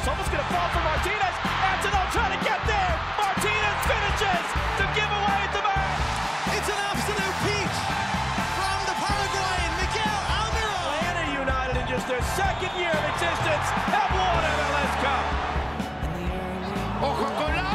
It's almost going to fall for Martinez. Antonov trying to get there. Martinez finishes to give away the match. It's an absolute peach from the Paraguayan, Miguel Almiron. Atlanta United, in just their second year of existence, have won MLS Cup. Ojo con la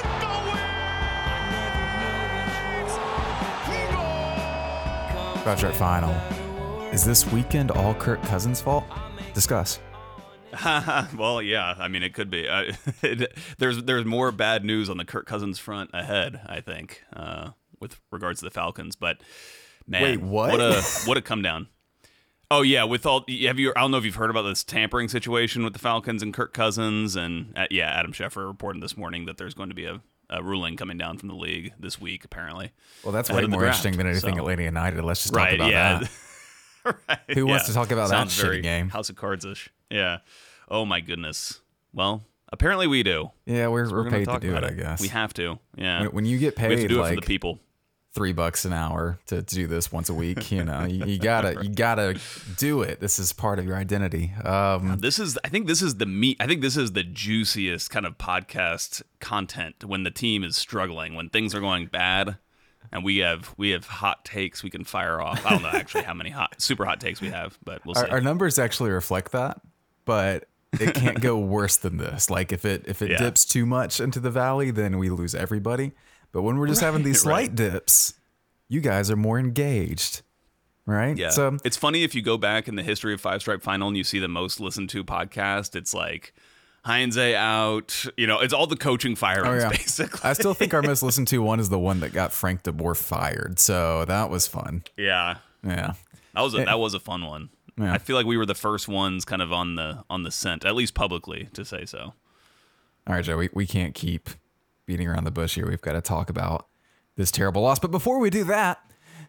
Five Stripe Final. Is this weekend all Kirk Cousins' fault? Discuss. Well, yeah. I mean, it could be. There's more bad news on the Kirk Cousins front ahead, I think, with regards to the Falcons. But man, wait, what? What a come down. Oh yeah, with all I don't know if you've heard about this tampering situation with the Falcons and Kirk Cousins, and Adam Schefter reported this morning that there's going to be a ruling coming down from the league this week, apparently. Well, that's way more interesting than anything Atlanta United. Let's just talk about that. Right, Who wants to talk about Sounds that very shitty game? House of Cards-ish. Yeah. Oh my goodness. Well, apparently we do. Yeah, we're gonna paid to talk do it, about I guess. We have to. Yeah. When you get we have to paid do it like for the people. $3 an hour to do this once a week, you gotta do it. This is part of your identity. I think this is the meat. I think this is the juiciest kind of podcast content when the team is struggling, when things are going bad, and we have hot takes we can fire off. I don't know actually how many super hot takes we have, but we'll see. Our numbers actually reflect that, but it can't go worse than this. Like if it dips too much into the valley, then we lose everybody. But when we're just having these slight dips, you guys are more engaged, right? Yeah. So it's funny if you go back in the history of Five Stripe Final and you see the most listened to podcast. It's like Heinze out. It's all the coaching fire-ins, basically. I still think our most listened to one is the one that got Frank DeBoer fired. So that was fun. Yeah. Yeah. That was a fun one. Yeah. I feel like we were the first ones kind of on the scent, at least publicly, to say so. All right, Joe, we can't keep beating around the bush here. We've got to talk about this terrible loss. But before we do that,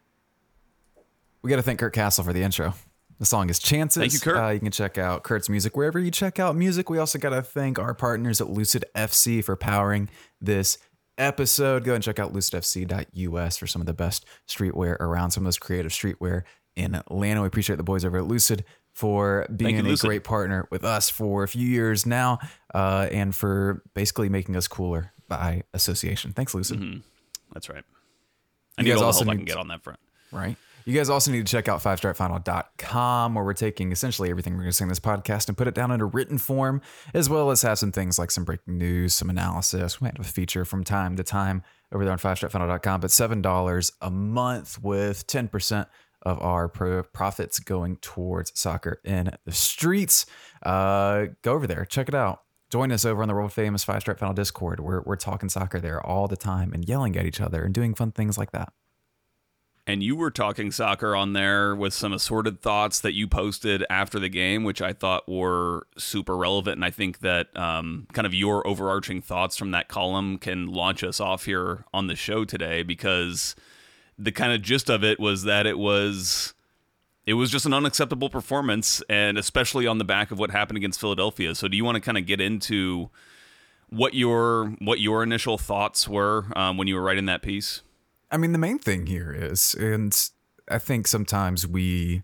we got to thank Kurt Castle for the intro. The song is Chances. Thank you, Kurt. You can check out Kurt's music wherever you check out music. We also got to thank our partners at Lucid FC for powering this episode. Go and check out lucidfc.us for some of the best streetwear around, some of those creative streetwear in Atlanta. We appreciate the boys over at Lucid for being a great partner with us for a few years now, and for basically making us cooler by association. Thanks, Lucid. Mm-hmm. That's right. I need all the help I can get on that front. Right. You guys also need to check out fivestripefinal.com, where we're taking essentially everything we're going to say in this podcast and put it down into written form, as well as have some things like some breaking news, some analysis. We might have a feature from time to time over there on fivestripefinal.com, but $7 a month with 10% of our profits going towards soccer in the streets. Go over there. Check it out. Join us over on the world famous Five Stripe Final Discord. We're talking soccer there all the time and yelling at each other and doing fun things like that. And you were talking soccer on there with some assorted thoughts that you posted after the game, which I thought were super relevant. And I think that kind of your overarching thoughts from that column can launch us off here on the show today, because the kind of gist of it was that it was just an unacceptable performance, and especially on the back of what happened against Philadelphia. So do you want to kind of get into what your initial thoughts were when you were writing that piece? I mean, the main thing here is, and I think sometimes there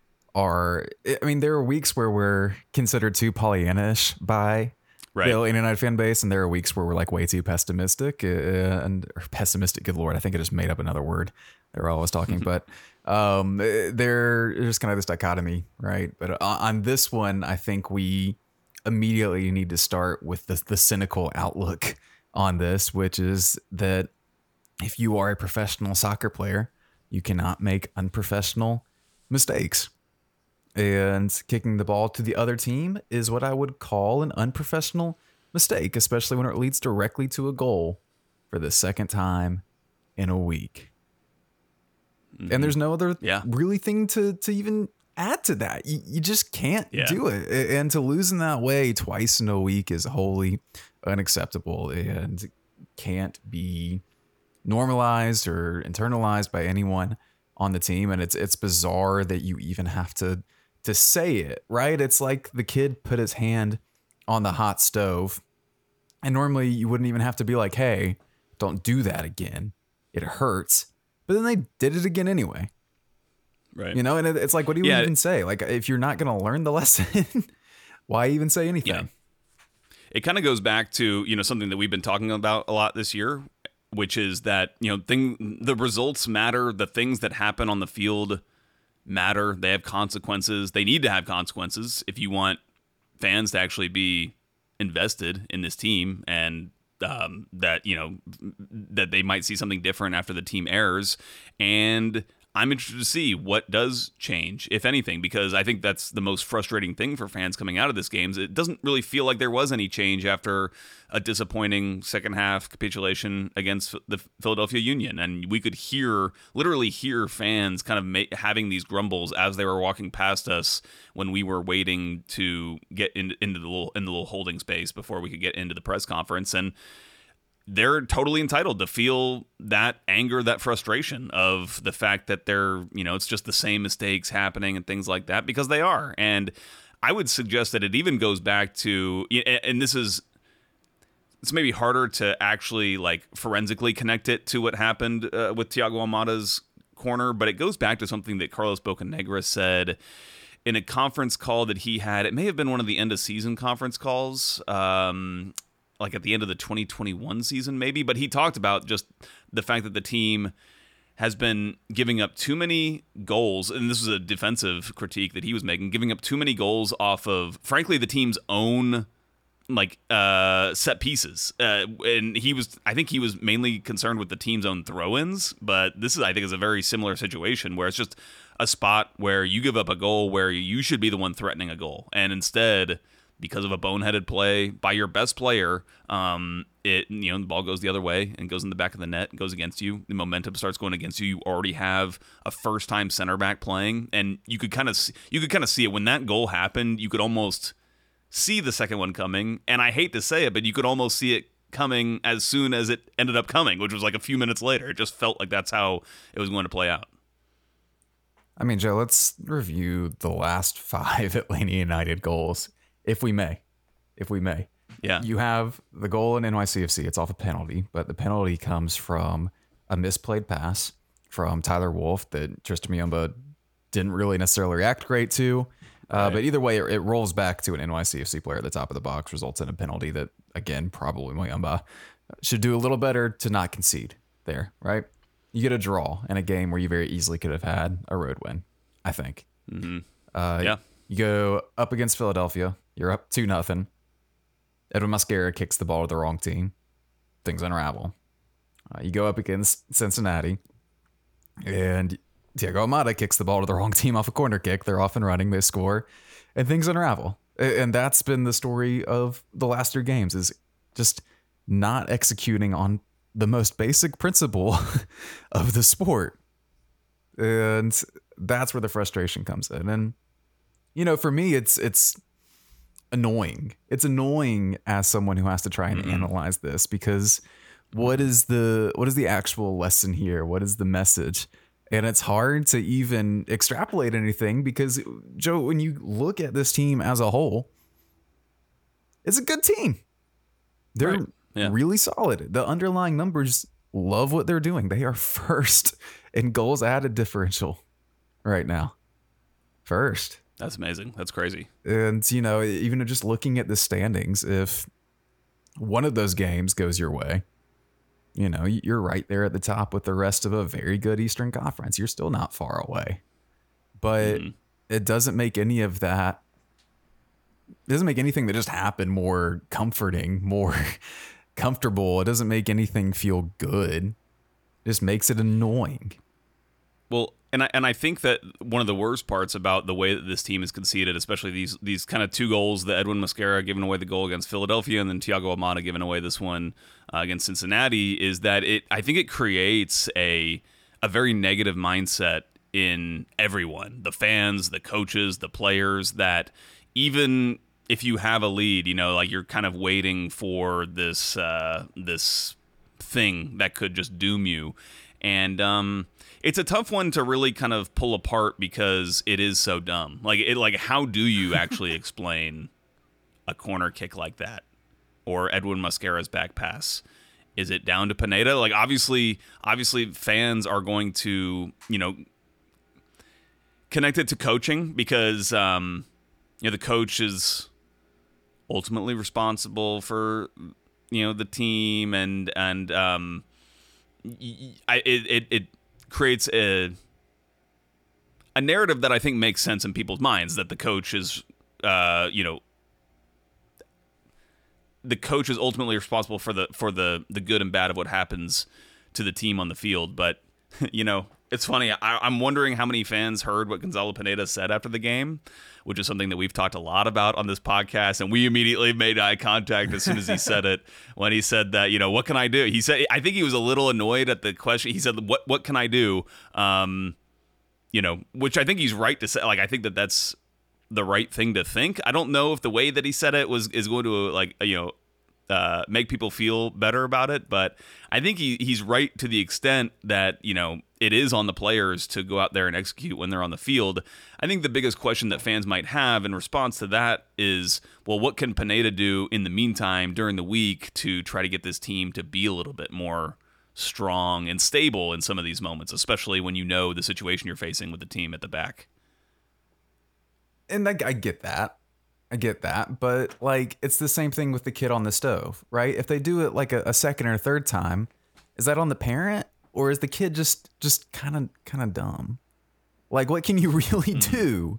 are weeks where we're considered too Pollyanna-ish by the Atlanta United fan base, and there are weeks where we're like way too pessimistic, or pessimistic, good Lord. I think I just made up another word there while I was talking, but there's kind of this dichotomy, right? But on this one, I think we immediately need to start with the cynical outlook on this, which is that if you are a professional soccer player, you cannot make unprofessional mistakes. And kicking the ball to the other team is what I would call an unprofessional mistake, especially when it leads directly to a goal for the second time in a week. Mm-hmm. And there's no other really thing to even add to that. You just can't do it. And to lose in that way twice in a week is wholly unacceptable and can't be normalized or internalized by anyone on the team. And it's bizarre that you even have to say it, right? It's like the kid put his hand on the hot stove, and normally you wouldn't even have to be like, hey, don't do that again. It hurts. But then they did it again anyway. Right. You know, and it's like, what do you even say? Like, if you're not going to learn the lesson, why even say anything? it kind of goes back to, something that we've been talking about a lot this year, which is that, the results matter. The things that happen on the field matter. They have consequences. They need to have consequences if you want fans to actually be invested in this team, and that they might see something different after the team errs. And I'm interested to see what does change, if anything, because I think that's the most frustrating thing for fans coming out of this game. It doesn't really feel like there was any change after a disappointing second half capitulation against the Philadelphia Union. And we could literally hear fans kind of having these grumbles as they were walking past us when we were waiting to get into the little holding space before we could get into the press conference. And they're totally entitled to feel that anger, that frustration of the fact that it's just the same mistakes happening and things like that, because they are. And I would suggest that it even goes back to, and it's maybe harder to actually like forensically connect it to what happened with Thiago Almada's corner, but it goes back to something that Carlos Bocanegra said in a conference call that he had. It may have been one of the end of season conference calls, like at the end of the 2021 season maybe, but he talked about just the fact that the team has been giving up too many goals, and this was a defensive critique that he was making, giving up too many goals off of, frankly, the team's own set pieces. And I think he was mainly concerned with the team's own throw-ins, but this I think is a very similar situation where it's just a spot where you give up a goal where you should be the one threatening a goal, and instead, because of a boneheaded play by your best player, the ball goes the other way and goes in the back of the net and goes against you. The momentum starts going against you. You already have a first-time center back playing, and you could kind of see it when that goal happened. You could almost see the second one coming, and I hate to say it, but you could almost see it coming as soon as it ended up coming, which was like a few minutes later. It just felt like that's how it was going to play out. I mean, Joe, let's review the last 5 Atlanta United goals. If we may. Yeah. You have the goal in NYCFC. It's off a penalty, but the penalty comes from a misplayed pass from Tyler Wolff that Tristan Muyumba didn't really necessarily react great to. Right. But either way, it rolls back to an NYCFC player at the top of the box, results in a penalty that, again, probably Muyumba should do a little better to not concede there, right? You get a draw in a game where you very easily could have had a road win, I think. Mm-hmm. Yeah. You go up against Philadelphia. You're up 2-0. Edwin Mosquera kicks the ball to the wrong team. Things unravel. You go up against Cincinnati, and Thiago Almada kicks the ball to the wrong team off a corner kick. They're off and running. They score, and things unravel. And that's been the story of the last 3 games, is just not executing on the most basic principle of the sport. And that's where the frustration comes in. And, for me, it's annoying. It's annoying as someone who has to try and analyze this, because what is the actual lesson here? What is the message? And it's hard to even extrapolate anything because, Joe, when you look at this team as a whole, it's a good team. They're really solid. The underlying numbers love what they're doing. They are first in goals added differential right now. First. That's amazing. That's crazy. And, even just looking at the standings, if one of those games goes your way, you're right there at the top with the rest of a very good Eastern Conference. You're still not far away. But it doesn't make any of that, it doesn't make anything that just happened more comforting, more comfortable. It doesn't make anything feel good. It just makes it annoying. Well, and I think that one of the worst parts about the way that this team is conceded, especially these kind of 2 goals, the Edwin Mosquera giving away the goal against Philadelphia and then Thiago Almada giving away this one against Cincinnati, is that I think it creates a very negative mindset in everyone, the fans, the coaches, the players, that even if you have a lead, like you're kind of waiting for this thing that could just doom you. And it's a tough one to really kind of pull apart because it is so dumb. Like how do you actually explain a corner kick like that, or Edwin Mosquera's back pass? Is it down to Pineda? Like obviously fans are going to connect it to coaching because the coach is ultimately responsible for, the team, and it creates a narrative that I think makes sense in people's minds, that the coach is, the coach is ultimately responsible for the good and bad of what happens to the team on the field. But, it's funny. I'm wondering how many fans heard what Gonzalo Pineda said after the game, which is something that we've talked a lot about on this podcast. And we immediately made eye contact as soon as he said it, when he said that, what can I do? He said, I think he was a little annoyed at the question. He said, what can I do? Which I think he's right to say. Like, I think that that's the right thing to think. I don't know if the way that he said it is going to make people feel better about it, but I think he's right to the extent that it is on the players to go out there and execute when they're on the field. I think the biggest question that fans might have in response to that is, well, what can Pineda do in the meantime during the week to try to get this team to be a little bit more strong and stable in some of these moments, especially when the situation you're facing with the team at the back. And I get that. But like, it's the same thing with the kid on the stove, right? If they do it like a second or third time, is that on the parent, or is the kid just kind of dumb? Like, what can you really do?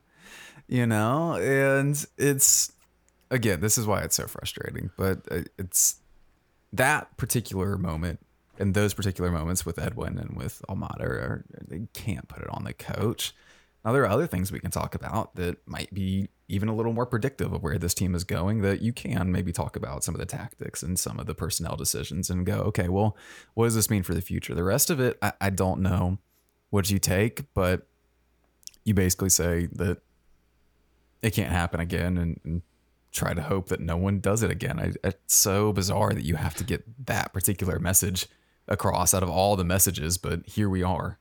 And it's, again, this is why it's so frustrating, but it's that particular moment and those particular moments with Edwin and with Almada they can't put it on the coach. Now, there are other things we can talk about that might be even a little more predictive of where this team is going, that you can maybe talk about some of the tactics and some of the personnel decisions and go, okay, well, what does this mean for the future? The rest of it, I don't know what you take, but you basically say that it can't happen again and try to hope that no one does it again. It's so bizarre that you have to get that particular message across out of all the messages, but here we are.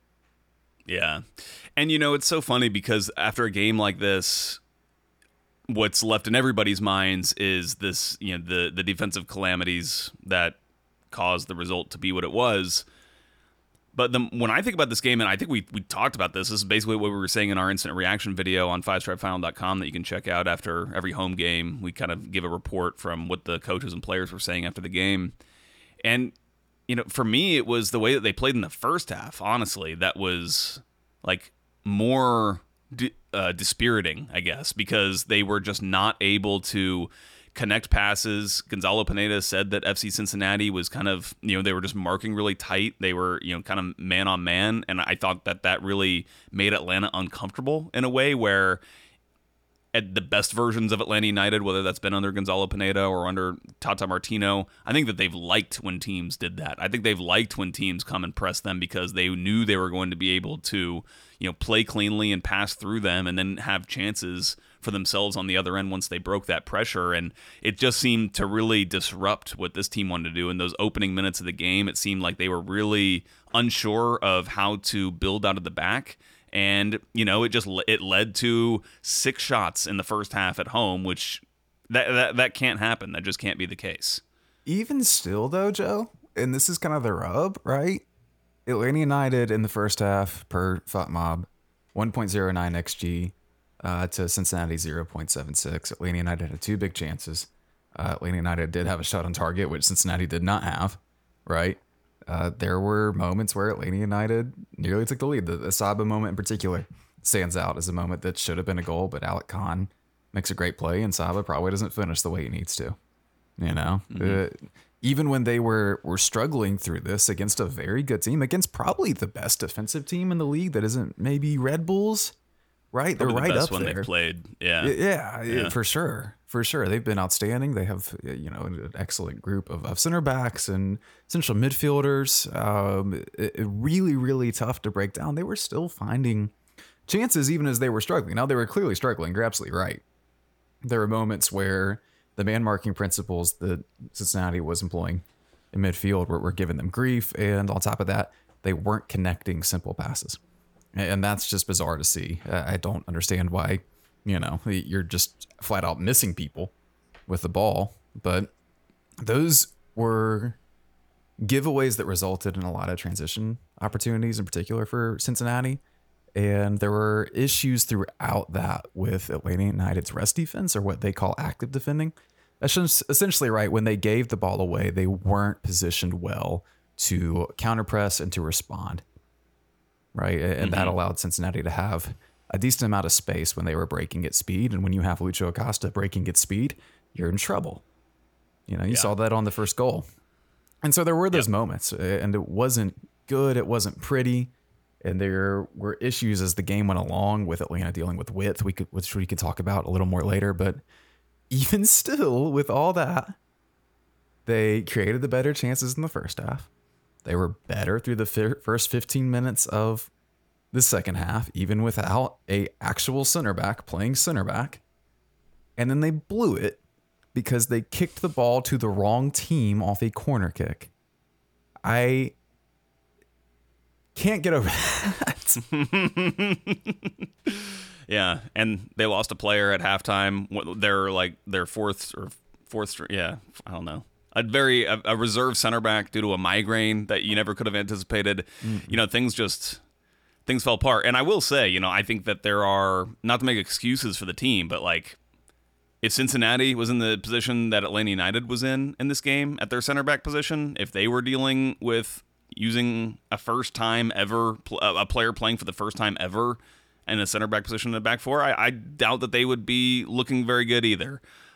Yeah. And, it's so funny because after a game like this, what's left in everybody's minds is this, the defensive calamities that caused the result to be what it was. But when I think about this game, and I think we talked about this is basically what we were saying in our instant reaction video on fivestripefinal.com that you can check out after every home game. We kind of give a report from what the coaches and players were saying after the game. And, for me, it was the way that they played in the first half, honestly, that was like more dispiriting, I guess, because they were just not able to connect passes. Gonzalo Pineda said that FC Cincinnati was kind of, they were just marking really tight. They were, kind of man on man. And I thought that really made Atlanta uncomfortable in a way where at the best versions of Atlanta United, whether that's been under Gonzalo Pineda or under Tata Martino, I think that they've liked when teams did that. I think they've liked when teams come and press them because they knew they were going to be able to, play cleanly and pass through them and then have chances for themselves on the other end once they broke that pressure. And it just seemed to really disrupt what this team wanted to do. In those opening minutes of the game, it seemed like they were really unsure of how to build out of the back. And, it led to 6 shots in the first half at home, which that can't happen. That just can't be the case. Even still, though, Joe, and this is kind of the rub, right? Atlanta United in the first half per FotMob, 1.09 XG to Cincinnati 0.76. Atlanta United had 2 big chances. Atlanta United did have a shot on target, which Cincinnati did not have, right? There were moments where Atlanta United nearly took the lead. The Saba moment in particular stands out as a moment that should have been a goal, but Alec Khan makes a great play, and Saba probably doesn't finish the way he needs to. Even when they were struggling through this against a very good team, against probably the best defensive team in the league that isn't maybe Red Bulls, right? Probably They're right best up when there. They've played. Yeah. Yeah, for sure. They've been outstanding. They have, an excellent group of center backs and central midfielders. Really, really tough to break down. They were still finding chances even as they were struggling. Now, they were clearly struggling. You're absolutely right. There were moments where the man marking principles that Cincinnati was employing in midfield were giving them grief. And on top of that, they weren't connecting simple passes. And that's just bizarre to see. I don't understand why, you're just flat out missing people with the ball. But those were giveaways that resulted in a lot of transition opportunities, in particular for Cincinnati. And there were issues throughout that with Atlanta United's rest defense, or what they call active defending. That's just essentially right. When they gave the ball away, they weren't positioned well to counterpress and to respond. Right. And that allowed Cincinnati to have a decent amount of space when they were breaking at speed. And when you have Lucho Acosta breaking at speed, you're in trouble. You saw that on the first goal. And so there were those moments, and it wasn't good. It wasn't pretty. And there were issues as the game went along with Atlanta dealing with width, which we could talk about a little more later. But even still, with all that, they created the better chances in the first half. They were better through the first 15 minutes of the second half, even without a actual center back playing center back. And then they blew it because they kicked the ball to the wrong team off a corner kick. I can't get over that. Yeah, and they lost a player at halftime. Their fourth, yeah, I don't know. A reserve center back due to a migraine that you never could have anticipated. Things fell apart. And I will say, I think that there are, not to make excuses for the team, but like, if Cincinnati was in the position that Atlanta United was in this game at their center back position, if they were dealing with using a first time ever, a player playing for the first time ever in a center back position in the back four, I doubt that they would be looking very good either.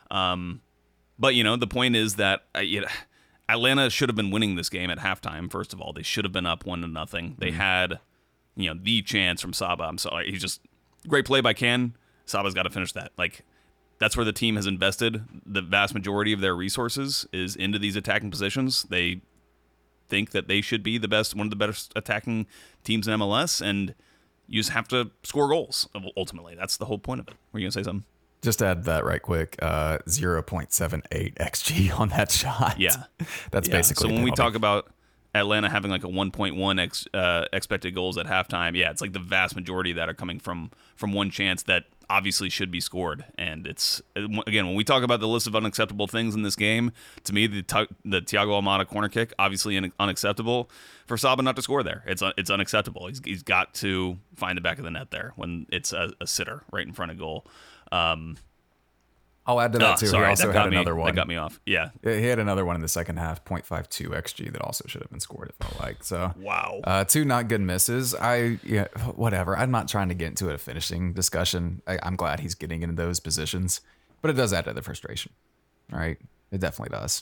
But the point is that Atlanta should have been winning this game at halftime. First of all, they should have been up 1-0. They had, the chance from Saba. I'm sorry, he's just great play by Ken. Saba's got to finish that. Like, that's where the team has invested the vast majority of their resources is into these attacking positions. They think that they should be one of the best attacking teams in MLS, and you just have to score goals. Ultimately, that's the whole point of it. Were you gonna say something? Just add that right quick. 0.78 XG on that shot. Yeah, that's basically. So when we talk about Atlanta having like a 1.1 expected goals at halftime, it's like the vast majority of that are coming from one chance that obviously should be scored. And it's, again, when we talk about the list of unacceptable things in this game, to me, the Thiago Almada corner kick, obviously unacceptable. For Saba not to score there, it's unacceptable. He's got to find the back of the net there when it's a sitter right in front of goal. I'll add to that too. Sorry, he also had another one. That got me off. Yeah. He had another one in the second half, 0.52 XG, that also should have been scored, it felt like. So wow. Two not good misses. Whatever. I'm not trying to get into a finishing discussion. I'm glad he's getting into those positions, but it does add to the frustration. All right. It definitely does.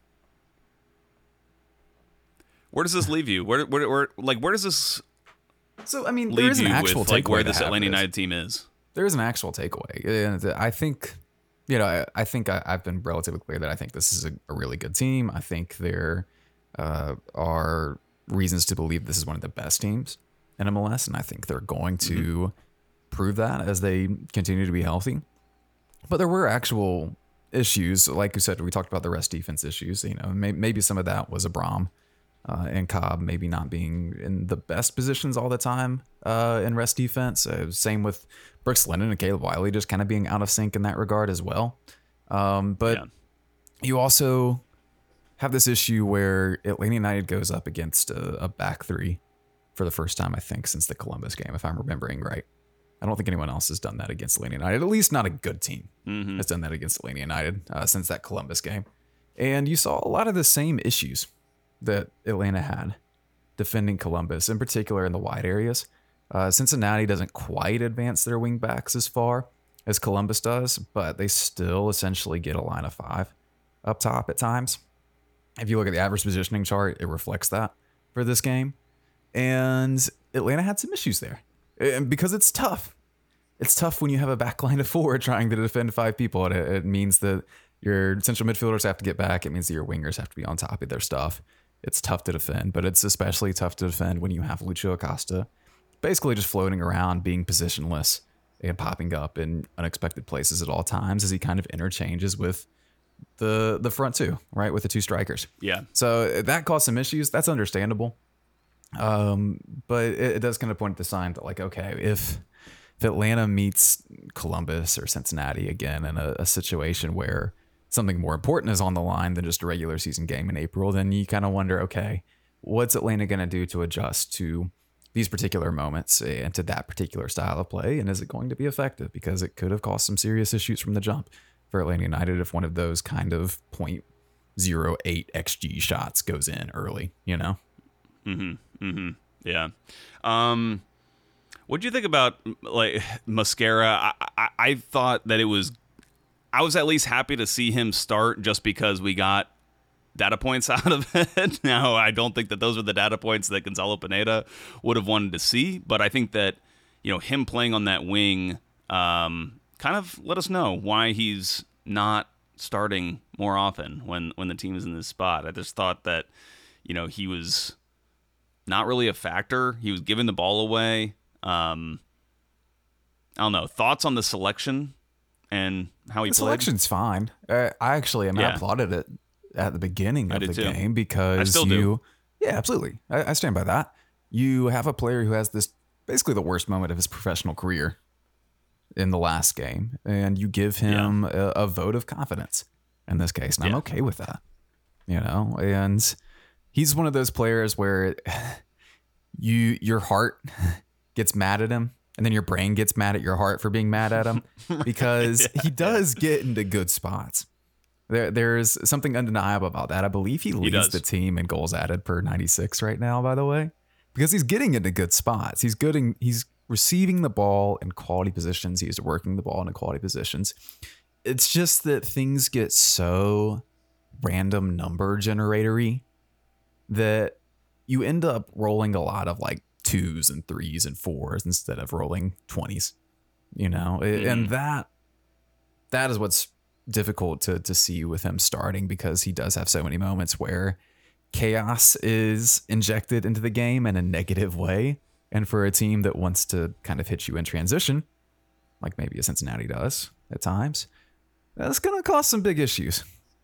Where does this leave you? Where does this So, I mean, leave there is an you actual with takeaway where this to have Atlanta this. United team is? There is an actual takeaway. And I think, I think I've been relatively clear that I think this is a really good team. I think there are reasons to believe this is one of the best teams in MLS, and I think they're going to prove that as they continue to be healthy. But there were actual issues. Like you said, we talked about the rest defense issues. Maybe some of that was Abram and Cobb maybe not being in the best positions all the time in rest defense. Same with Brooks Lennon and Caleb Wiley just kind of being out of sync in that regard as well. But you also have this issue where Atlanta United goes up against a back three for the first time, I think, since the Columbus game, if I'm remembering right. I don't think anyone else has done that against Atlanta United. At least not a good team has done that against Atlanta United since that Columbus game. And you saw a lot of the same issues that Atlanta had defending Columbus, in particular in the wide areas. Cincinnati doesn't quite advance their wing backs as far as Columbus does, but they still essentially get a line of five up top at times. If you look at the average positioning chart, it reflects that for this game. And Atlanta had some issues there. And because it's tough. It's tough when you have a back line of four trying to defend five people. It means that your central midfielders have to get back. It means that your wingers have to be on top of their stuff. It's tough to defend, but it's especially tough to defend when you have Lucho Acosta basically just floating around, being positionless and popping up in unexpected places at all times as he kind of interchanges with the front two, right? With the two strikers. Yeah. So that caused some issues. That's understandable. But it does kind of point to the sign that, like, okay, if Atlanta meets Columbus or Cincinnati again in a situation where something more important is on the line than just a regular season game in April, then you kind of wonder, okay, what's Atlanta going to do to adjust to these particular moments and to that particular style of play? And is it going to be effective? Because it could have caused some serious issues from the jump for Atlanta United if one of those kind of .08 XG shots goes in early, you know? Yeah. What do you think about like Mosquera? I thought that I was at least happy to see him start just because we got data points out of it. Now, I don't think that those are the data points that Gonzalo Pineda would have wanted to see, but I think that, you know, him playing on that wing kind of let us know why he's not starting more often when the team is in this spot. I just thought that, you know, he was not really a factor. He was giving the ball away. I don't know. Thoughts on the selection and how he The played? selection's fine. I applauded it at the beginning of the game because I still do. Yeah, absolutely. I stand by that. You have a player who has this basically the worst moment of his professional career in the last game, and you give him a vote of confidence in this case, and I'm okay with that. You know, and he's one of those players where your heart gets mad at him, and then your brain gets mad at your heart for being mad at him because he does get into good spots. There's something undeniable about that. I believe he leads the team in goals added per 96 right now, by the way, because he's getting into good spots. He's receiving the ball in quality positions. He's working the ball in quality positions. It's just that things get so random number generatory that you end up rolling a lot of like 2s and 3s and 4s instead of rolling 20s, you know, and that is what's difficult to see with him starting, because he does have so many moments where chaos is injected into the game in a negative way. And for a team that wants to kind of hit you in transition, like maybe a Cincinnati does at times, that's going to cause some big issues.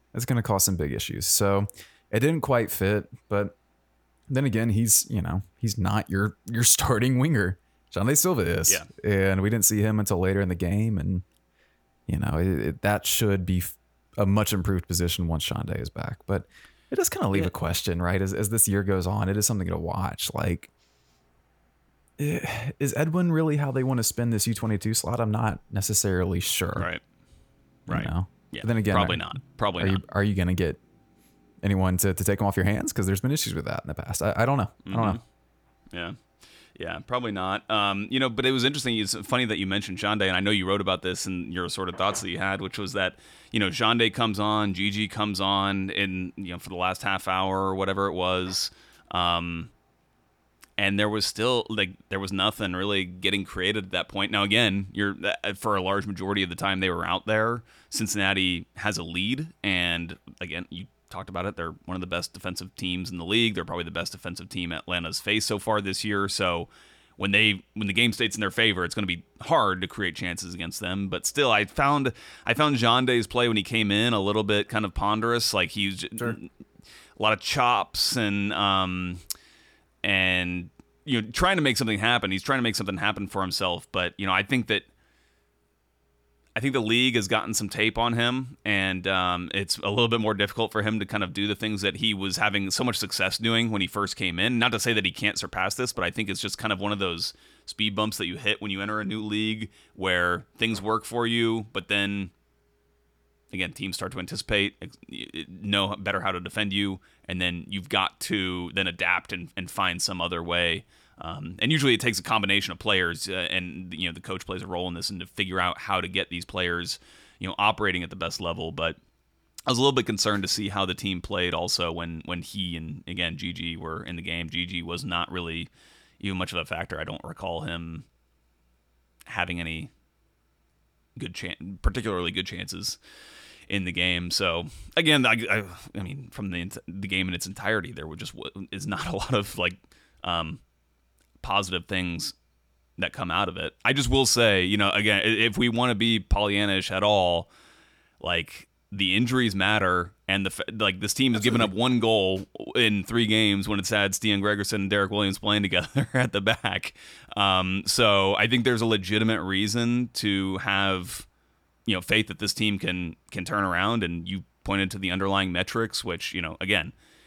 So it didn't quite fit, but then again, he's not your starting winger. Xande Silva is. Yeah. And we didn't see him until later in the game. And, you know, that should be a much improved position once Xande is back. But it does kind of leave a question, right? As this year goes on, it is something to watch. Like, is Edwin really how they want to spend this U22 slot? I'm not necessarily sure. Right. You know? Yeah. But then again, probably not. Are you going to get anyone to take them off your hands? Because there's been issues with that in the past. I don't know. I don't know. Yeah, probably not. You know, but it was interesting. It's funny that you mentioned Xande, and I know you wrote about this and your sort of thoughts that you had, which was that, you know, Xande comes on, Gigi comes on in, you know, for the last half hour or whatever it was. And there was still there was nothing really getting created at that point. Now, again, for a large majority of the time they were out there, Cincinnati has a lead. And again, you talked about it. They're one of the best defensive teams in the league. They're probably the best defensive team Atlanta's faced so far this year. So when the game states in their favor, it's going to be hard to create chances against them. But still, I found Xande's play when he came in a little bit kind of ponderous. Like he's a lot of chops and you know, trying to make something happen. He's trying to make something happen for himself. But, you know, I think the league has gotten some tape on him, and it's a little bit more difficult for him to kind of do the things that he was having so much success doing when he first came in. Not to say that he can't surpass this, but I think it's just kind of one of those speed bumps that you hit when you enter a new league where things work for you, but then, again, teams start to anticipate, know better how to defend you, and then you've got to then adapt and find some other way. And usually it takes a combination of players, and you know the coach plays a role in this, and to figure out how to get these players, you know, operating at the best level. But I was a little bit concerned to see how the team played also when he and, again, Gigi were in the game. Gigi was not really even much of a factor. I don't recall him having any particularly good chances in the game. So again, I mean, from the game in its entirety, there is not a lot of positive things that come out of it. I just will say, you know, again, if we want to be Pollyannish at all, like, the injuries matter, and this team has given up one goal in 3 games when it's had Stian Gregerson and Derek Williams playing together at the back. So I think there's a legitimate reason to have, you know, faith that this team can turn around. And you pointed to the underlying metrics, which, you know, again,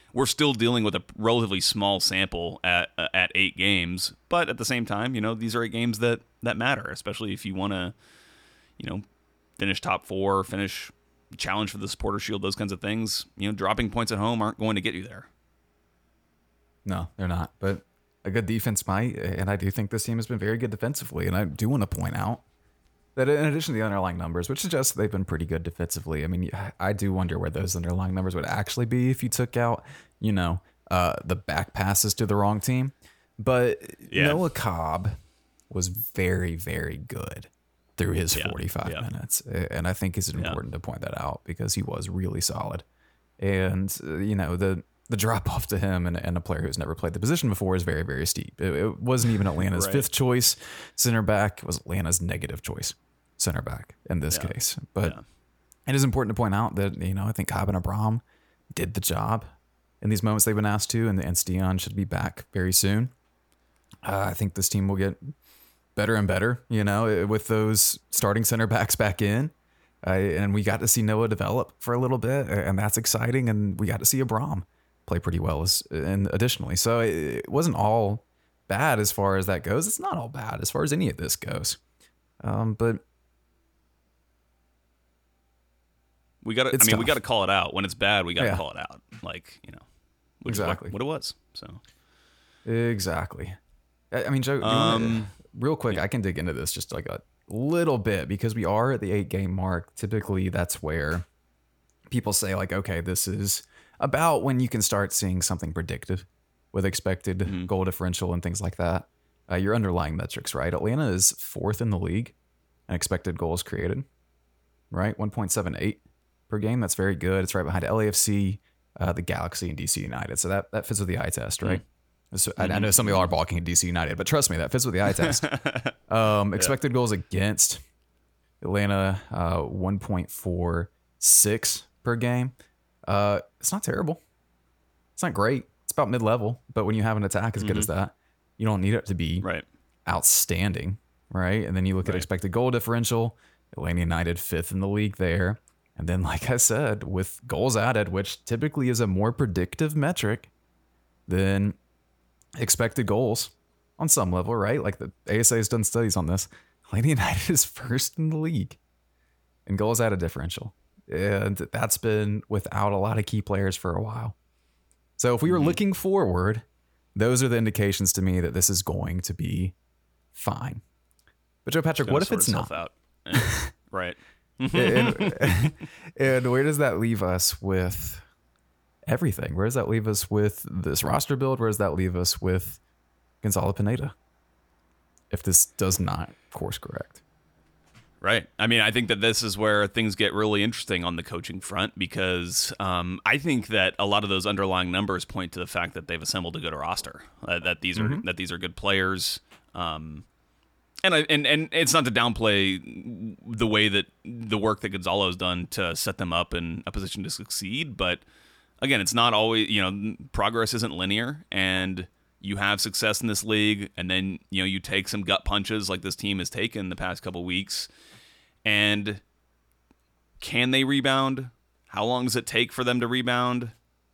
we're still dealing with a relatively small sample at 8 games. But at the same time, these are 8 games that matter, especially if you want to, finish top 4, finish challenge for the Supporter Shield, those kinds of things. Dropping points at home aren't going to get you there. No, they're not. But a good defense might, and I do think this team has been very good defensively. And I do want to point out that in addition to the underlying numbers, which suggests they've been pretty good defensively, I mean, I do wonder where those underlying numbers would actually be if you took out, the back passes to the wrong team. But Noah Cobb was very, very good through his 45 minutes. And I think it's important to point that out because he was really solid. And, the drop off to him and a player who's never played the position before is very, very steep. It wasn't even Atlanta's fifth choice center back. It was Atlanta's negative choice center back in this case. But it is important to point out that, I think Cobb and Abram did the job in these moments they've been asked to, and Stian should be back very soon. I think this team will get better and better, with those starting center backs back in. And we got to see Noah develop for a little bit, and that's exciting. And we got to see Abram play pretty well additionally. So it wasn't all bad as far as that goes. It's not all bad as far as any of this goes. But we got to, we got to call it out when it's bad. We got to call it out. Which exactly is what it was. So exactly. I mean, Joe, real quick, I can dig into this just like a little bit because we are at the 8-game mark. Typically that's where people say like, okay, this is about when you can start seeing something predictive with expected goal differential and things like that. Your underlying metrics, right? Atlanta is 4th in the league in expected goals created, right? 1.78 per game. That's very good. It's right behind LAFC, the Galaxy, and DC United. So that fits with the eye test, right? So I know some of y'all are balking at DC United, but trust me, that fits with the eye test. Expected goals against Atlanta, 1.46 per game. It's not terrible. It's not great. It's about mid-level. But when you have an attack as good as that, you don't need it to be outstanding, right? And then you look at expected goal differential. Atlanta United 5th in the league there. And then, like I said, with goals added, which typically is a more predictive metric than expected goals on some level, right? Like the ASA has done studies on this. Atlanta United is 1st in the league in goals added differential. And that's been without a lot of key players for a while. So if we were looking forward, those are the indications to me that this is going to be fine. But Joe Patrick, what if it's not? Out. Right. and where does that leave us with everything? Where does that leave us with this roster build? Where does that leave us with Gonzalo Pineda if this does not course correct? Right. I mean, I think that this is where things get really interesting on the coaching front because I think that a lot of those underlying numbers point to the fact that they've assembled a good roster, that these are good players. And it's not to downplay the way that the work that Gonzalo's done to set them up in a position to succeed, but again, it's not always, progress isn't linear, and you have success in this league, and then, you take some gut punches like this team has taken the past couple weeks, and can they rebound? How long does it take for them to rebound?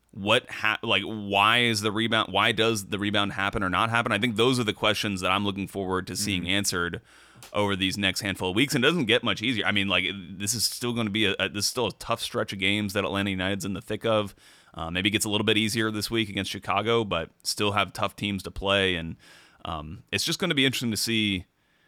Why is the rebound? Why does the rebound happen or not happen? I think those are the questions that I'm looking forward to seeing answered over these next handful of weeks, and it doesn't get much easier. I mean, this is still going to be this is still a tough stretch of games that Atlanta United's in the thick of. Maybe it gets a little bit easier this week against Chicago, but still have tough teams to play, and it's just going to be interesting to see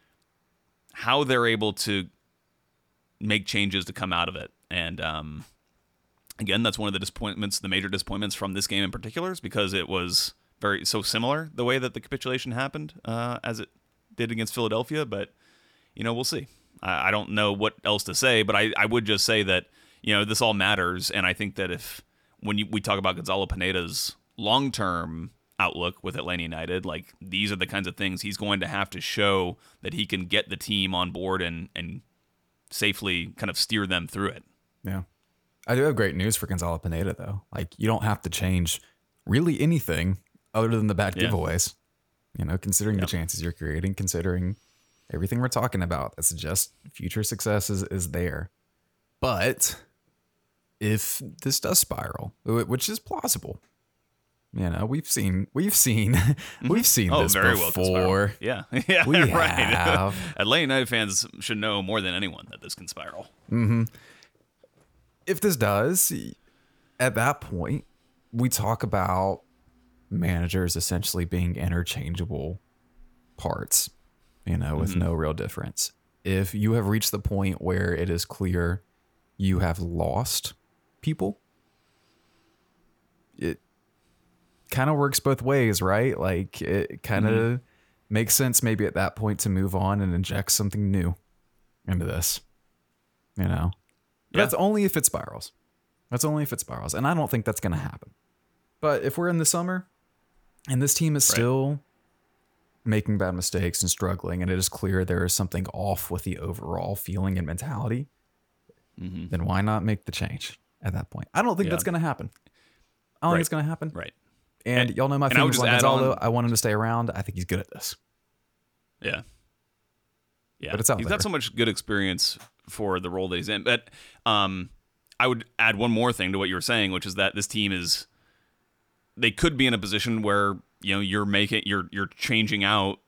how they're able to make changes to come out of it. And again, that's one of the major disappointments from this game in particular, is because it was so similar the way that the capitulation happened as it did against Philadelphia. But we'll see. I don't know what else to say, but I would just say that this all matters, and I think that when we talk about Gonzalo Pineda's long-term outlook with Atlanta United, these are the kinds of things he's going to have to show that he can get the team on board and safely kind of steer them through it. Yeah. I do have great news for Gonzalo Pineda, though. You don't have to change really anything other than the bad giveaways. Considering the chances you're creating, considering everything we're talking about, that suggests future success is there. But if this does spiral, which is plausible, You know, we've seen we've seen this very well can spiral. before. Yeah, yeah, We right. have. Atlanta United fans should know more than anyone that this can spiral. If this does, at that point, we talk about managers essentially being interchangeable parts, you know, with no real difference. If you have reached the point where it is clear you have lost people, it kind of works both ways, right? Like it kind of makes sense maybe at that point to move on and inject something new into this, you know? But that's only if it spirals. That's only if it spirals. And I don't think that's going to happen. But if we're in the summer and this team is still making bad mistakes and struggling, and it is clear there is something off with the overall feeling and mentality, then why not make the change at that point? I don't think that's going to happen. I don't think it's going to happen. Right. And y'all know my feelings on Gonzalo. I want him to stay around. I think he's good at this. Yeah. Yeah. But it's out He's there. got so much good experience for the role that he's in. But I would add one more thing to what you were saying, which is that this team they could be in a position where, you know, you're changing out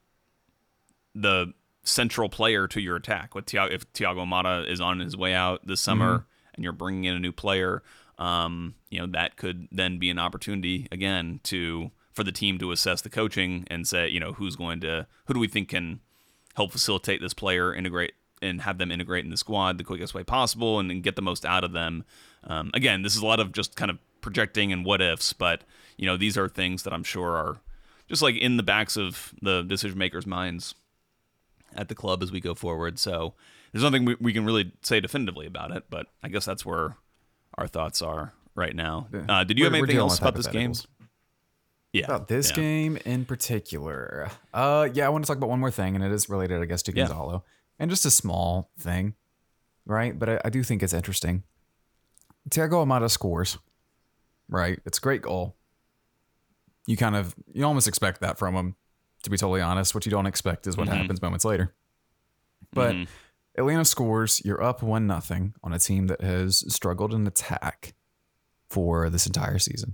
the central player to your attack. If Thiago Motta is on his way out this summer and you're bringing in a new player, you know, that could then be an opportunity again for the team to assess the coaching and say, you know, who do we think can help facilitate this player, integrate and have them integrate in the squad the quickest way possible and get the most out of them. Again, this is a lot of just kind of projecting and what ifs, but you know, these are things that I'm sure are just like in the backs of the decision makers' minds at the club as we go forward. So there's nothing we can really say definitively about it, but I guess that's where our thoughts are right now. Did you have anything else about this game? Yeah. About this game in particular. Yeah, I want to talk about one more thing, and it is related, I guess, to Gonzalo. And just a small thing, right? But I do think it's interesting. Thiago Almada scores, right? It's a great goal. You almost expect that from him, to be totally honest. What you don't expect is what happens moments later. But Atlanta scores, you're up 1-0 on a team that has struggled in attack for this entire season.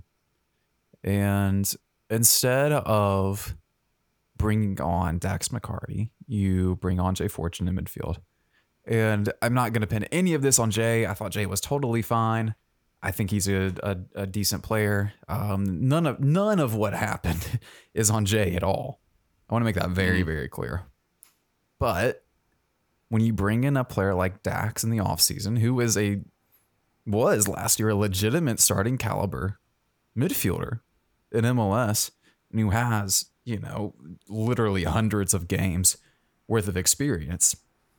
And instead of bringing on Dax McCarty, you bring on Jay Fortune in midfield. And I'm not going to pin any of this on Jay. I thought Jay was totally fine. I think he's a decent player. None of what happened is on Jay at all. I want to make that very, very clear. But when you bring in a player like Dax in the offseason, who was last year a legitimate starting caliber midfielder in MLS, and who has, you know, literally hundreds of games worth of experience.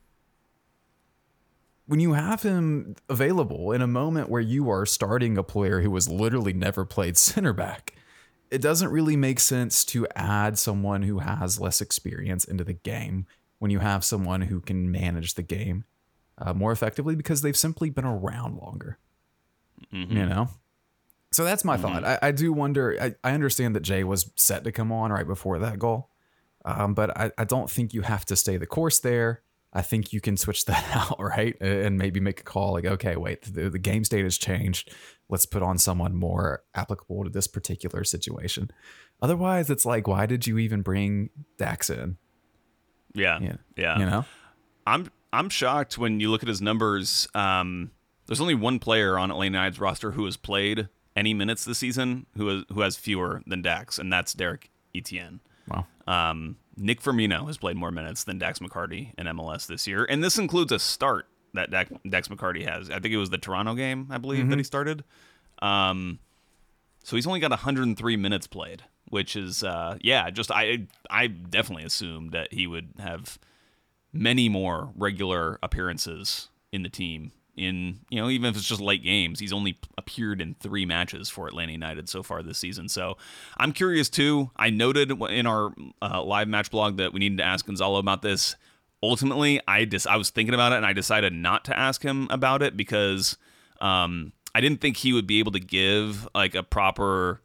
When you have him available in a moment where you are starting a player who has literally never played center back, it doesn't really make sense to add someone who has less experience into the game when you have someone who can manage the game more effectively because they've simply been around longer. You know? So that's my thought. I do wonder, I understand that Jay was set to come on right before that goal, but I don't think you have to stay the course there. I think you can switch that out, right? And maybe make a call like, okay, wait, the game state has changed. Let's put on someone more applicable to this particular situation. Otherwise, it's like, why did you even bring Dax in? Yeah. You know? I'm shocked when you look at his numbers. There's only one player on Atlanta United's roster who has played any minutes this season who has fewer than Dax, and that's Derek Etienne. Wow. Nick Firmino has played more minutes than Dax McCarty in MLS this year, and this includes a start that Dax McCarty has. I think it was the Toronto game, I believe, that he started. So he's only got 103 minutes played, which is, I definitely assumed that he would have many more regular appearances in the team. In, you know, even if it's just late games, he's only appeared in 3 matches for Atlanta United so far this season. So I'm curious too. I noted in our live match blog that we needed to ask Gonzalo about this. Ultimately, I was thinking about it and I decided not to ask him about it because I didn't think he would be able to give like a proper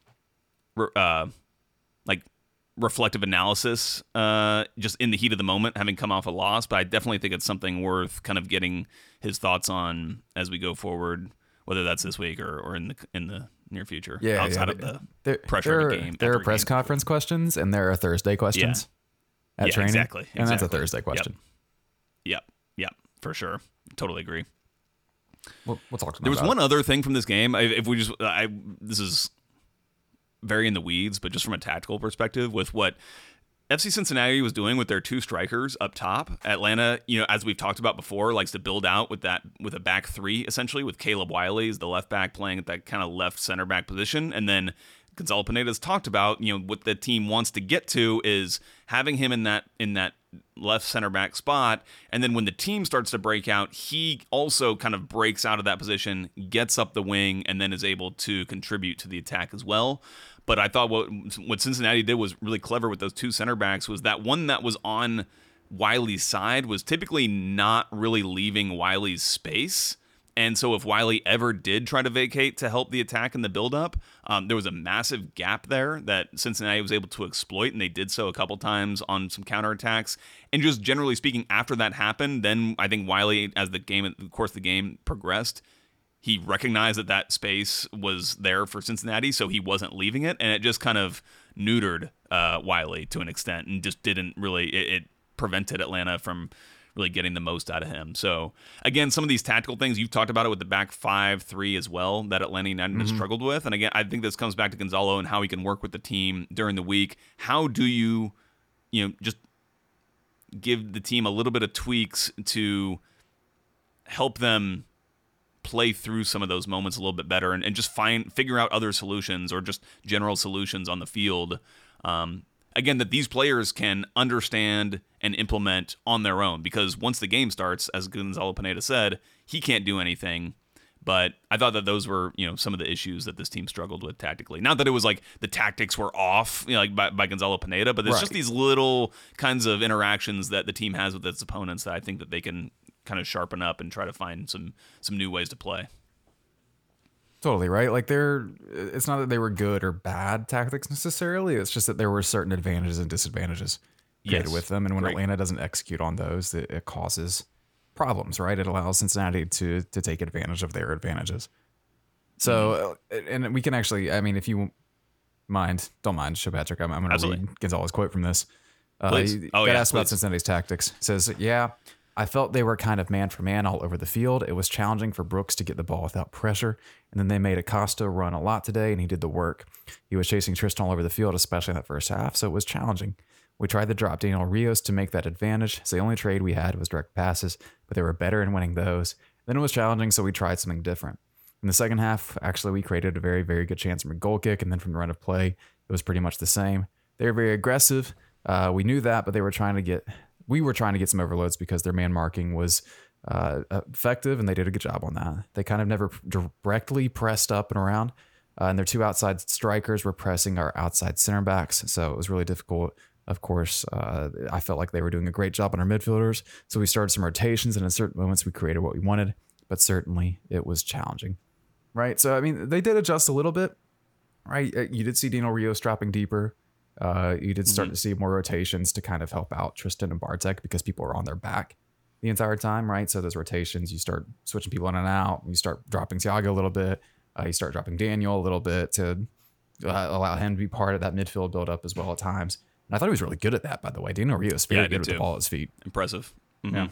reflective analysis just in the heat of the moment, having come off a loss. But I definitely think it's something worth kind of getting his thoughts on as we go forward whether that's this week or in the near future. Yeah, outside of the pressure of a game. There are press conference questions and there are Thursday questions at training. Exactly. And that's a Thursday question. Yep, for sure. Totally agree. We'll talk about There was one other thing from this game. This is very in the weeds, but just from a tactical perspective, with what FC Cincinnati was doing with their two strikers up top. Atlanta, as we've talked about before, likes to build out with a back three, essentially, with Caleb Wiley as the left back playing at that kind of left center back position. And then Gonzalo Pineda's talked about, what the team wants to get to is having him in that left center back spot. And then when the team starts to break out, he also kind of breaks out of that position, gets up the wing, and then is able to contribute to the attack as well. But I thought what Cincinnati did was really clever with those two center backs was that one that was on Wiley's side was typically not really leaving Wiley's space. And so if Wiley ever did try to vacate to help the attack and the buildup, there was a massive gap there that Cincinnati was able to exploit, and they did so a couple times on some counterattacks. And just generally speaking, after that happened, then I think Wiley, as the course of the game progressed, he recognized that space was there for Cincinnati, so he wasn't leaving it, and it just kind of neutered Wiley to an extent, and just didn't really. It prevented Atlanta from really getting the most out of him. So again, some of these tactical things you've talked about it with the back 5-3 as well that Atlanta United has struggled with, and again, I think this comes back to Gonzalo and how he can work with the team during the week. How do you just give the team a little bit of tweaks to help them play through some of those moments a little bit better and just figure out other solutions or just general solutions on the field. Again, that these players can understand and implement on their own, because once the game starts, as Gonzalo Pineda said, he can't do anything. But I thought that those were, some of the issues that this team struggled with tactically. Not that it was like the tactics were off, by Gonzalo Pineda, but there's just these little kinds of interactions that the team has with its opponents that I think that they can kind of sharpen up and try to find some new ways to play. Totally right. Like it's not that they were good or bad tactics necessarily. It's just that there were certain advantages and disadvantages created with them. And when Atlanta doesn't execute on those, it causes problems, right? It allows Cincinnati to take advantage of their advantages. So, and we can actually, if you don't mind, Patrick, I'm going to read Gonzalo's quote from this. He got asked about Cincinnati's tactics. It says, I felt they were kind of man for man all over the field. It was challenging for Brooks to get the ball without pressure. And then they made Acosta run a lot today, and he did the work. He was chasing Tristan all over the field, especially in that first half, so it was challenging. We tried to drop Daniel Rios to make that advantage. So the only trade we had was direct passes, but they were better in winning those. Then it was challenging, so we tried something different. In the second half, actually, we created a very, very good chance from a goal kick, and then from the run of play, it was pretty much the same. They were very aggressive. We knew that, but we were trying to get some overloads because their man marking was effective, and they did a good job on that. They kind of never directly pressed up and around, and their two outside strikers were pressing our outside center backs, so it was really difficult. Of course, I felt like they were doing a great job on our midfielders, so we started some rotations, and in certain moments we created what we wanted, but certainly it was challenging, right? So, they did adjust a little bit, right? You did see Daniel Rios dropping deeper. You did start to see more rotations to kind of help out Tristan and Bartek because people were on their back the entire time, right? So those rotations, you start switching people in and out. You start dropping Thiago a little bit. You start dropping Daniel a little bit to allow him to be part of that midfield buildup as well at times. And I thought he was really good at that, by the way. Daniel Rios very good with the ball at his feet. Impressive. Yeah.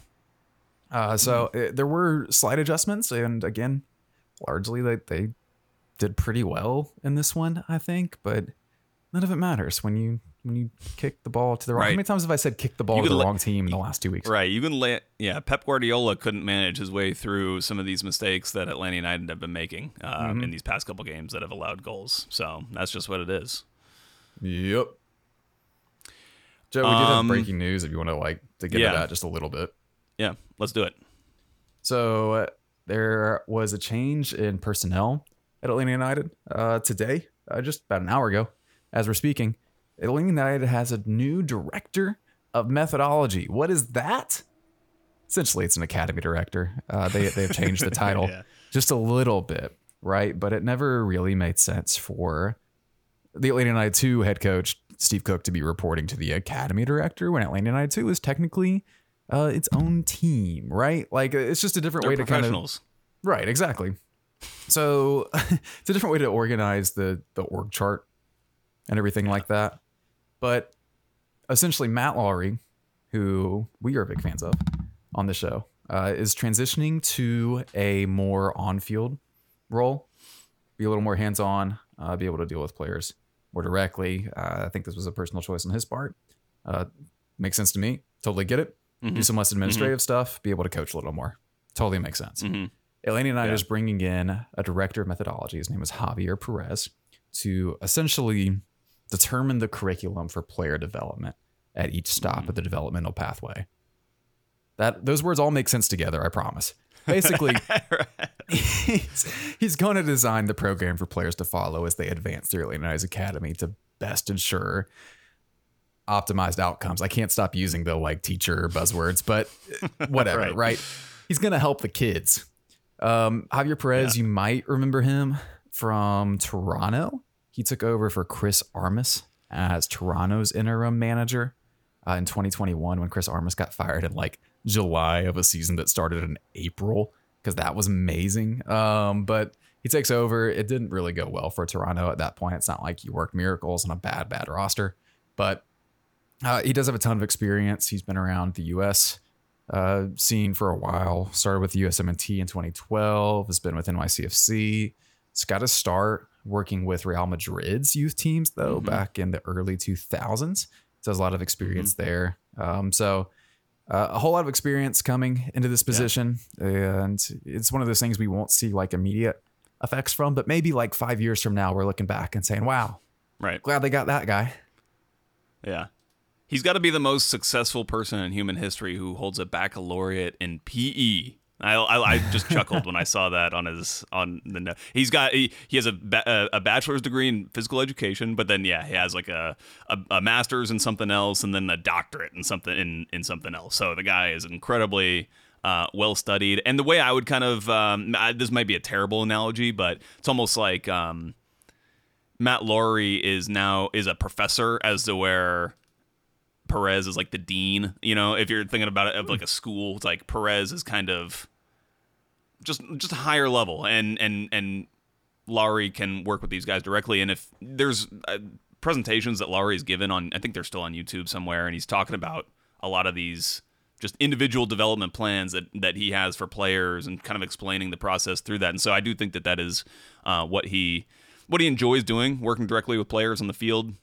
There were slight adjustments, and again, largely they did pretty well in this one, I think, but none of it matters when you kick the ball to the wrong. How many times have I said kick the ball to the wrong team in the last 2 weeks? Right. You can Pep Guardiola couldn't manage his way through some of these mistakes that Atlanta United have been making in these past couple games that have allowed goals. So that's just what it is. Yep. Joe, we did have breaking news if you want to get to that just a little bit. Yeah, let's do it. So there was a change in personnel at Atlanta United today, just about an hour ago. As we're speaking, Atlanta United has a new director of methodology. What is that? Essentially, it's an academy director. They've changed the title just a little bit, right? But it never really made sense for the Atlanta United 2 head coach, Steve Cook, to be reporting to the academy director when Atlanta United 2 is technically its own team, right? Like, it's just a different way to kind of... professionals. Right, exactly. So it's a different way to organize the org chart and everything like that. But essentially, Matt Lowry, who we are big fans of on the show, is transitioning to a more on-field role, be a little more hands-on, be able to deal with players more directly. I think this was a personal choice on his part. Makes sense to me. Totally get it. Do some less administrative stuff, be able to coach a little more. Totally makes sense. Atlanta United is bringing in a director of methodology. His name is Javier Perez to essentially determine the curriculum for player development at each stop of the developmental pathway. Those words all make sense together, I promise. Basically, he's going to design the program for players to follow as they advance through Atlanta United's academy to best ensure optimized outcomes. I can't stop using the teacher buzzwords, but whatever, right? He's going to help the kids. Javier Perez, you might remember him from Toronto. He took over for Chris Armas as Toronto's interim manager in 2021 when Chris Armas got fired in July of a season that started in April, because that was amazing. But he takes over. It didn't really go well for Toronto at that point. It's not like he worked miracles on a bad roster, but he does have a ton of experience. He's been around the U.S. Scene for a while. Started with USMNT in 2012. Has been with NYCFC. He's got to start working with Real Madrid's youth teams though, back in the early 2000s. So has a lot of experience there. So a whole lot of experience coming into this position, and it's one of those things we won't see immediate effects from, but maybe 5 years from now we're looking back and saying, "Wow, glad they got that guy." Yeah. He's got to be the most successable person in human history who holds a baccalaureate in PE. I just chuckled when I saw that on the note. He has a bachelor's degree in physical education, but then he has a master's in something else, and then a doctorate in something something else. So the guy is incredibly well studied. And the way I would kind of this might be a terrible analogy, but it's almost like Matt Lowry is a professor, as to where Perez is the dean. If you're thinking about it of a school, it's Perez is kind of just a higher level, and Lowry can work with these guys directly. And if there's presentations that Lowry's given on, I think they're still on YouTube somewhere, and he's talking about a lot of these just individual development plans that he has for players, and kind of explaining the process through that. And so I do think that is what he enjoys doing, working directly with players on the field.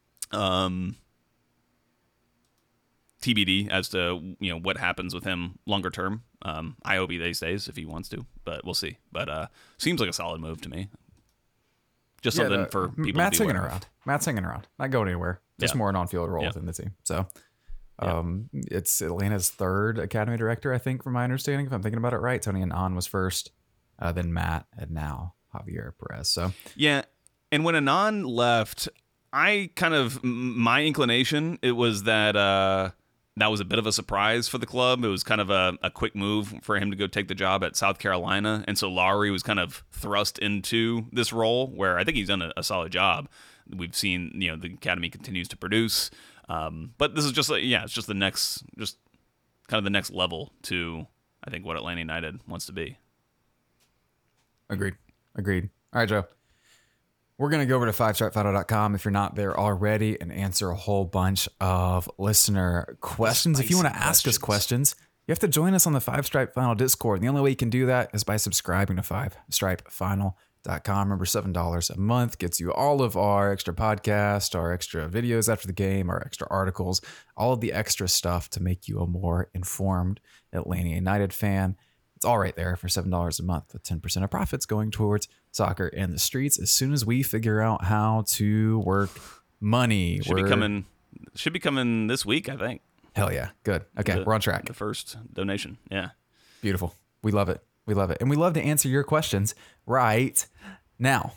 TBD as to what happens with him longer term. I hope he stays if he wants to, but we'll see. But seems like a solid move to me. Just something for people. Matt's to be hanging aware of. around. Matt's hanging around, not going anywhere. Just more an on-field role within the team. So it's Atlanta's third academy director, I think, from my understanding, if I'm thinking about it right. Tony Annan was first, then Matt, and now Javier Perez. So yeah, and when Annan left, I kind of, my inclination, it was that that was a bit of a surprise for the club. It was kind of a quick move for him to go take the job at South Carolina. And so Lowry was kind of thrust into this role where I think he's done a solid job. We've seen, the academy continues to produce. But this is just it's just kind of the next level to, I think, what Atlanta United wants to be. Agreed. All right, Joe. We're going to go over to 5stripefinal.com if you're not there already and answer a whole bunch of listener questions. If you want to ask us questions, you have to join us on the 5-Stripe Final Discord. And the only way you can do that is by subscribing to 5stripefinal.com. Remember, $7 a month gets you all of our extra podcasts, our extra videos after the game, our extra articles, all of the extra stuff to make you a more informed Atlanta United fan. It's all right there for $7 a month, with 10% of profits going towards soccer in the streets. As soon as we figure out how to work money, should be coming this week, I think. Hell yeah. Good. Okay. We're on track. The first donation. Yeah. Beautiful. We love it. And we love to answer your questions right now.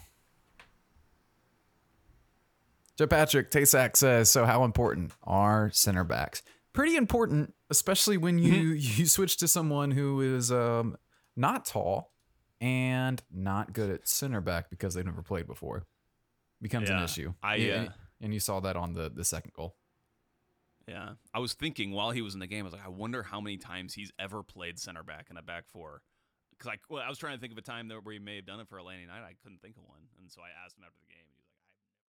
Joe Patrick Tasak says, so how important are center backs? Pretty important, especially when you switch to someone who is not tall and not good at center back because they've never played before. Becomes an issue. And you saw that on the second goal. Yeah. I was thinking while he was in the game, I was like, I wonder how many times he's ever played center back in a back four. because I was trying to think of a time where he may have done it for a Atlanta United. I couldn't think of one, and so I asked him after the game, and